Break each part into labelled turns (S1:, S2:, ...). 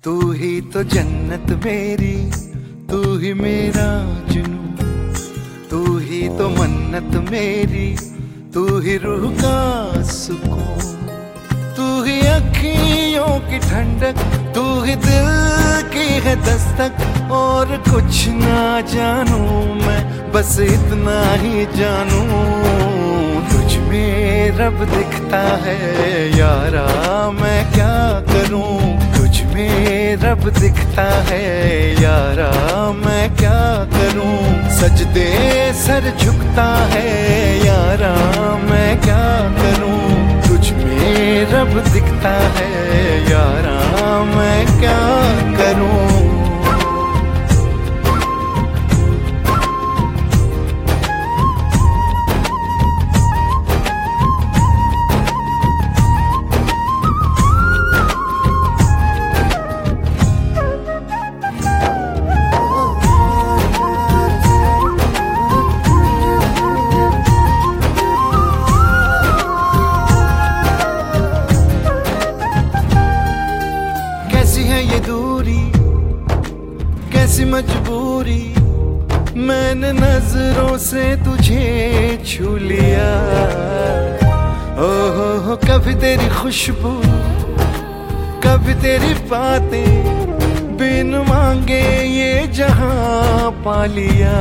S1: तू ही तो जन्नत मेरी, तू ही मेरा जुनून, तू ही तो मन्नत मेरी, तू ही रूह का सुकून, तू ही अखियों की ठंडक, तू ही दिल की है दस्तक। और कुछ ना जानू मैं, बस इतना ही जानू, तुझ में रब दिखता है यारा, मैं क्या करूं। तुझ में रब दिखता है यारा, मैं क्या करूं। सजदे सर झुकता है यारा, मैं क्या करूं। तुझ में रब दिखता है यारा, मैं क्या करूं। ये दूरी कैसी मजबूरी, मैंने नजरों से तुझे छू लिया। हो कभी तेरी खुशबू, कभी तेरी बातें, बिन मांगे ये जहां पा लिया।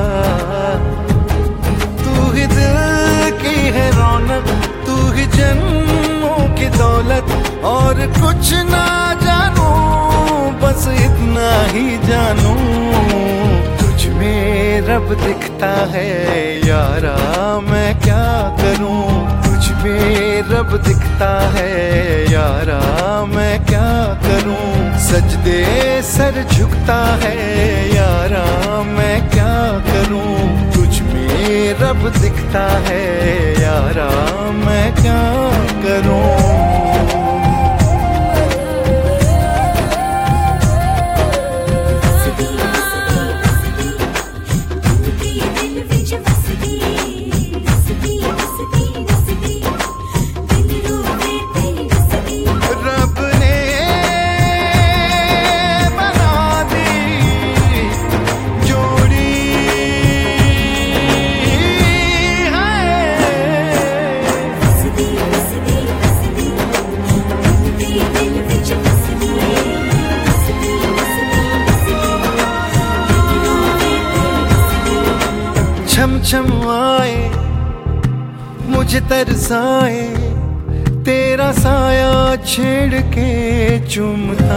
S1: तू ही दिल की है रौनक, तू ही जन्मों की दौलत, और कुछ ना जानू, बस इतना ही जानू। तुझ में रब दिखता है यारा, मैं क्या करूं। तुझ में रब दिखता है यारा, मैं क्या करूं। सजदे सर झुकता है यारा, मैं क्या करूं। तुझ में रब दिखता है यारा, मैं क्या करूं। छम छम आए मुझे तरसाए, तेरा साया छेड़ के चूमता।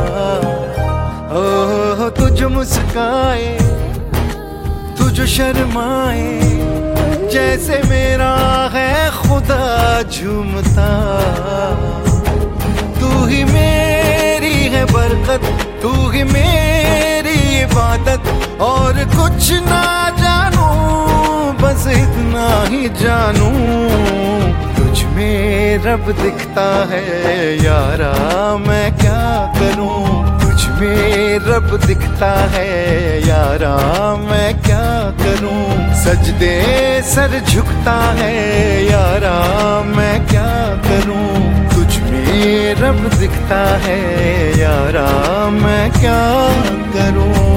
S1: ओह तुझ मुस्काए, तुझ शर्माए, जैसे मेरा है खुदा झूमता। तू ही मेरी है बरकत, तू ही मेरी इबादत, और कुछ ना जानू, बस इतना ही जानू। तुझ में रब दिखता है यारा, मैं क्या करूं। तुझ में रब दिखता है यारा, मैं क्या करूं। सजदे सर झुकता है यारा, मैं क्या करूं। तुझ में रब दिखता है यारा, मैं क्या करूं।